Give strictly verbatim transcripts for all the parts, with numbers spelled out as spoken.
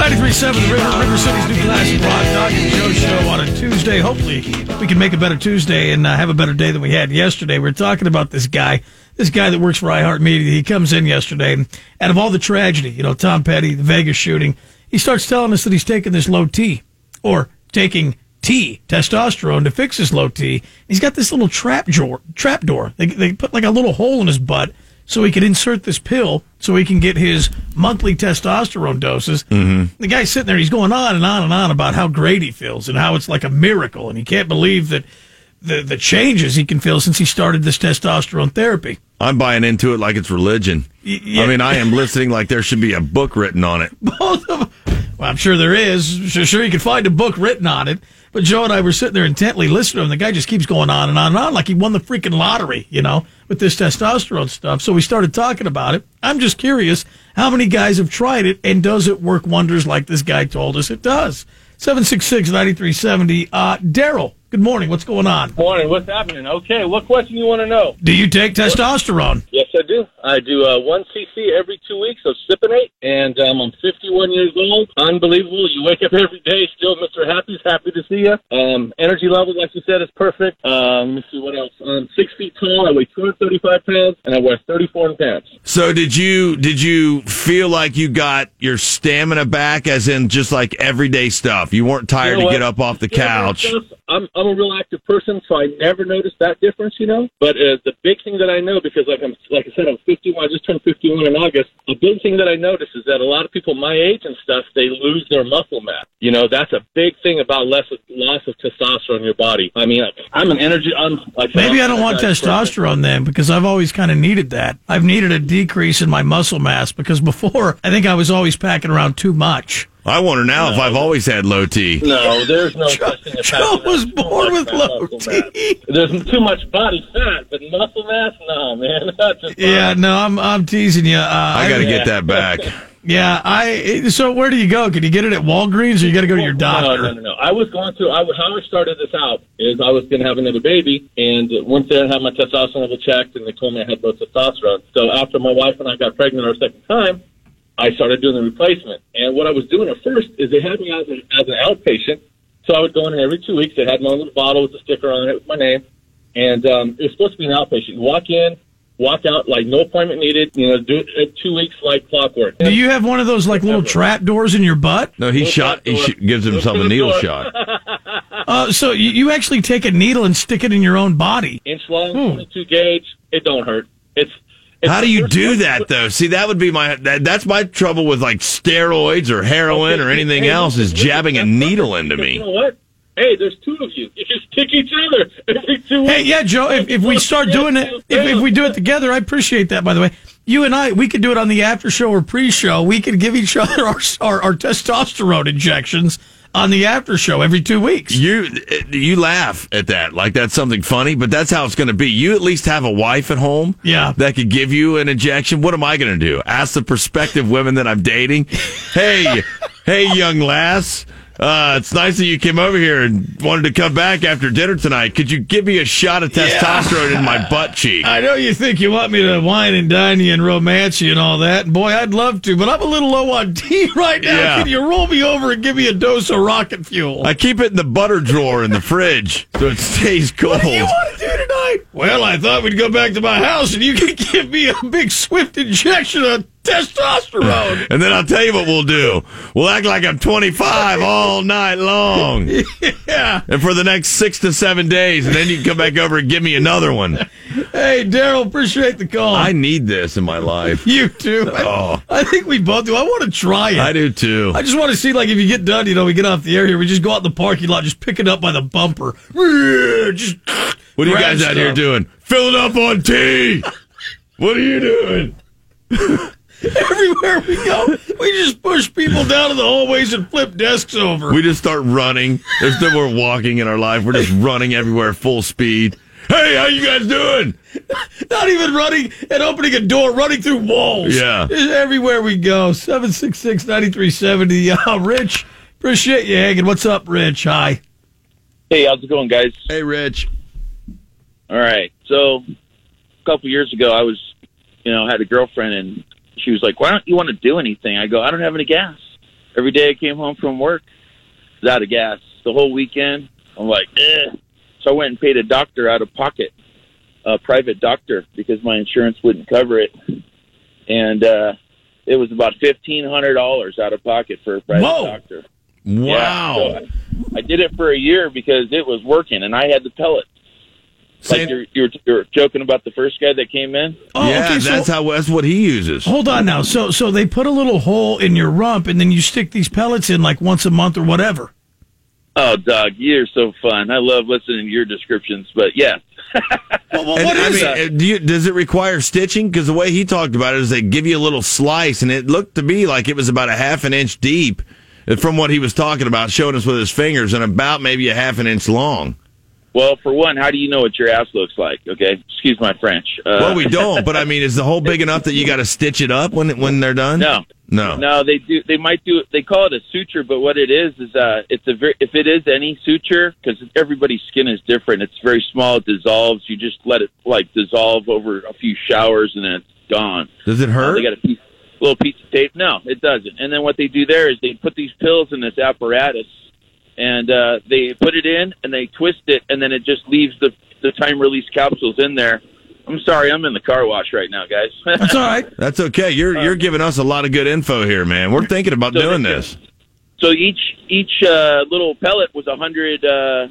ninety-three point seven The River, River City's new classic rock, Dog and Joe show on a Tuesday. Hopefully we can make a better Tuesday and uh, have a better day than we had yesterday. We're talking about this guy, this guy that works for iHeartMedia. He comes in yesterday, and out of all the tragedy, you know, Tom Petty, the Vegas shooting, he starts telling us that he's taking this low T, or taking T, testosterone, to fix his low T. He's got this little trap door. Trap door. They, they put like a little hole in his butt so he can insert this pill so he can get his monthly testosterone doses. Mm-hmm. The guy's sitting there, he's going on and on and on about how great he feels and how it's like a miracle, and he can't believe that the, the changes he can feel since he started this testosterone therapy. I'm buying into it like it's religion. Y- yeah. I mean, I am listening like there should be a book written on it. Both of them. Well, I'm sure there is. Sure, sure you can find a book written on it. But Joe and I were sitting there intently listening to him. The guy just keeps going on and on and on like he won the freaking lottery, you know, with this testosterone stuff. So we started talking about it. I'm just curious how many guys have tried it, and does it work wonders like this guy told us it does? seven six six, nine three seven zero. Uh, Daryl, good morning. What's going on? Morning. What's happening? Okay, what question you want to know? Do you take testosterone? Yes, I do. I do uh, one cc every two weeks of Cypionate, and um, I'm fifty-one years old. Unbelievable. You wake up every day, still Mister Happy's happy to see you. Um, energy level, like you said, is perfect. Um, let me see what else. I'm six feet tall. I weigh two hundred thirty-five pounds, and I wear thirty-four in pants. So did you did you feel like you got your stamina back, as in just like everyday stuff? You weren't tired you know to get up off the couch? I'm, I'm a real active person, so I never noticed that difference, you know. But uh, the big thing that I know, because like I'm, like I said, I'm fifty-one. I just turned fifty-one in August. The big thing that I noticed is that a lot of people my age and stuff, they lose their muscle mass. You know, that's a big thing about less of, loss of testosterone in your body. I mean, I'm an energy. I'm like maybe I'm, I don't want testosterone person. Then, because I've always kind of needed that. I've needed a decrease in my muscle mass because before I think I was always packing around too much. I wonder now no. if I've always had low T. No, there's no Joe, such thing as Joe was born with low T. There's too much body fat, but muscle mass, no, man. Just yeah, no, I'm I'm teasing you. Uh, I got to yeah. get that back. Yeah, I. So where do you go? Can you get it at Walgreens, or you got to go to your doctor? No, no, no, no. I was going to. I, how I started this out is I was going to have another baby, and went there and had my testosterone level checked, and they told me I had low testosterone. So after my wife and I got pregnant our second time, I started doing the replacement. And what I was doing at first is they had me as, a, as an outpatient. So I would go in every two weeks. They had my own little bottle with a sticker on it with my name. And um, it was supposed to be an outpatient. You walk in, walk out, like no appointment needed. You know, do it at two weeks like clockwork. Do you have one of those like little trap doors in your butt? No, he no shot. He sh- gives himself a needle shot. Uh, so you, you actually take a needle and stick it in your own body. Inch long, hmm. twenty-two gauge. It don't hurt. It's How do you do that, though? See, that would be my, that, that's my trouble with, like, steroids or heroin okay, or anything hey, else is jabbing a needle into me. You know what? Hey, there's two of you. You just stick each other. Hey, yeah, Joe, if, if we start doing it, if, if we do it together, I appreciate that, by the way. You and I, we could do it on the after show or pre-show. We could give each other our, our, our testosterone injections on the after show every two weeks. You you laugh at that like that's something funny, but that's how it's going to be. You at least have a wife at home yeah. that could give you an injection. What am I going to do? Ask the prospective women that I'm dating, hey, hey, young lass, uh, it's nice that you came over here and wanted to come back after dinner tonight. Could you give me a shot of testosterone yeah. in my butt cheek? I know you think you want me to wine and dine you and romance you and all that. And boy, I'd love to, but I'm a little low on tea right now. Yeah. Can you roll me over and give me a dose of rocket fuel? I keep it in the butter drawer in the fridge so it stays cold. What do you want to do tonight? Well, I thought we'd go back to my house and you could give me a big swift injection of testosterone. And then I'll tell you what we'll do. We'll act like I'm twenty-five all night long. Yeah. And for the next six to seven days, and then you can come back over and give me another one. Hey, Daryl, appreciate the call. I need this in my life. You too. Oh. I, I think we both do. I want to try it. I do too. I just want to see, like, if you get done, you know, we get off the air here, we just go out in the parking lot, just pick it up by the bumper. Just what are you guys out stuff. here doing? Filling up on tea. What are you doing? Everywhere we go, we just push people down to the hallways and flip desks over. We just start running. There's no more walking in our life. We're just running everywhere full speed. Hey, how you guys doing? Not even running and opening a door, running through walls. Yeah. Just everywhere we go. seven six six, nine three seven zero. Uh, Rich, appreciate you hanging. What's up, Rich? Hi. Hey, how's it going, guys? Hey, Rich. All right. So a couple years ago, I was, you know, had a girlfriend, and she was like, why don't you want to do anything? I go, I don't have any gas. every day I came home from work, I was out of gas. The whole weekend, I'm like, eh. So I went and paid a doctor out of pocket, a private doctor, because my insurance wouldn't cover it. And uh, it was about fifteen hundred dollars out of pocket for a private Whoa. doctor. Wow. Yeah, so I, I did it for a year because it was working, and I had the pellet. Like you're, you're, you're joking about the first guy that came in? Oh, yeah, okay, so that's how that's what he uses. hold on now. So so they put a little hole in your rump, and then you stick these pellets in like once a month or whatever. Oh, Doug, you're so fun. I love listening to your descriptions, but yeah. Well, well, And, what I is mean, that? uh, do you, does it require stitching? Because the way he talked about it is they give you a little slice, and it looked to me like it was about a half an inch deep, uh, from what he was talking about, showing us with his fingers, and about maybe a half an inch long. Well, for one, how do you know what your ass looks like? Okay, excuse my French. Uh, Well, we don't, but I mean, is the hole big enough that you got to stitch it up when when they're done? No, no, no. They do. They might do. They call it a suture, but what it is is, uh, it's a very. If it is any suture, because everybody's skin is different. It's very small. It dissolves. You just let it like dissolve over a few showers, and then it's gone. Does it Uh, hurt? they got a piece, little piece of tape. No, it doesn't. And then what they do there is they put these pills in this apparatus, and uh, they put it in, and they twist it, and then it just leaves the the time release capsules in there. I'm sorry, I'm in the car wash right now, guys. That's all right. That's okay. You're you're giving us a lot of good info here, man. We're thinking about So doing they- this. So each each uh, little pellet was a hundred. Uh,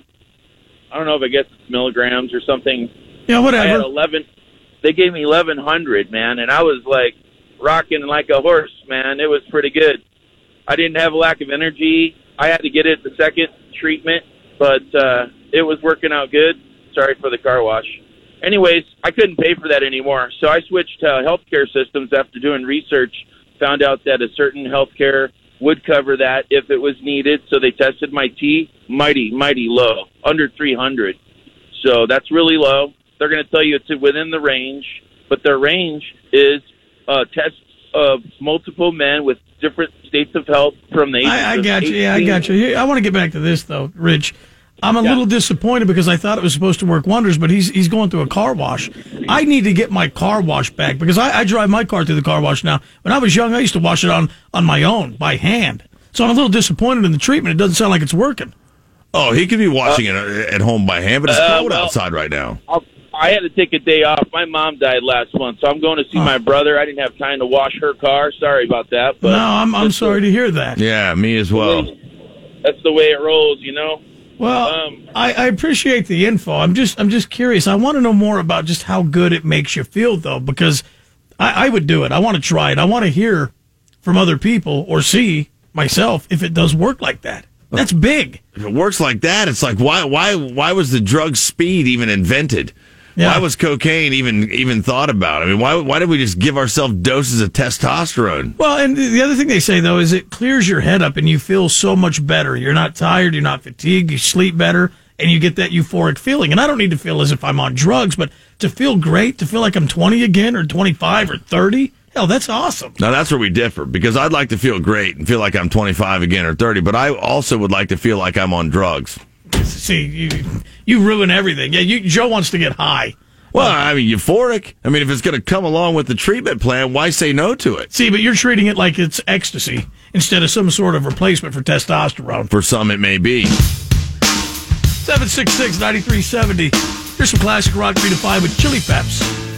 I don't know if I guess it's milligrams or something. Yeah, I had whatever. eleven. They gave me eleven hundred, man, and I was like rocking like a horse, man. It was pretty good. I didn't have a lack of energy. I had to get it the second treatment, but uh, it was working out good. Sorry for the car wash. Anyways, I couldn't pay for that anymore, so I switched to healthcare systems after doing research. Found out that a certain healthcare would cover that if it was needed. So they tested my T, mighty, mighty low, under three hundred. So that's really low. They're going to tell you it's within the range, but their range is uh, tests of multiple men with different states of health from the ages I, I of got you. Yeah, I got you. Here, I want to get back to this though, Rich. I'm a Yeah. little disappointed because I thought it was supposed to work wonders, but he's he's going through a car wash. I need to get my car wash back because I, I drive my car through the car wash now. When I was young, I used to wash it on, on my own by hand. So I'm a little disappointed in the treatment. It doesn't sound like it's working. Oh, he could be watching it at home by hand, but it's Uh, cold well- outside right now. I'll, I had to take a day off. My mom died last month, so I'm going to see Oh. my brother. I didn't have time to wash her car. Sorry about that. But no, I'm I'm that's sorry to hear that. Yeah, me as the well. way- That's the way it rolls, you know. Well, Um, I, I appreciate the info. I'm just I'm just curious. I want to know more about just how good it makes you feel, though, because I, I would do it. I want to try it. I want to hear from other people or see myself if it does work like that. That's big. If it works like that, it's like why why why was the drug speed even invented? Yeah. Why was cocaine even even thought about? I mean, why why did we just give ourselves doses of testosterone? Well, and the other thing they say, though, is it clears your head up and you feel so much better. You're not tired, you're not fatigued, you sleep better, and you get that euphoric feeling. And I don't need to feel as if I'm on drugs, but to feel great, to feel like I'm twenty again or twenty-five or thirty, hell, that's awesome. Now that's where we differ because I'd like to feel great and feel like I'm twenty-five again or thirty, but I also would like to feel like I'm on drugs. See, you you ruin everything. Yeah, you, Joe wants to get high. Well, I mean, euphoric. I mean, if it's going to come along with the treatment plan, why say no to it? See, but you're treating it like it's ecstasy instead of some sort of replacement for testosterone. For some, it may be. seven six six, nine three seven zero. Here's some classic rock three to five with Chili Peps.